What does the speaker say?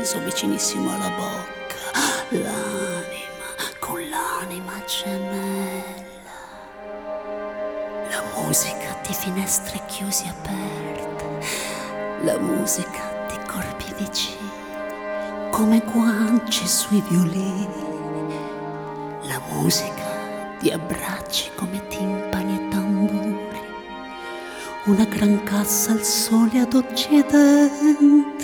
viso vicinissimo alla bocca, l'anima con l'anima gemella, la musica di finestre chiuse e aperte, la musica di corpi vicini, come guance sui violini, la musica di abbracci come timpani e tamburi, una gran cassa al sole ad Occidente,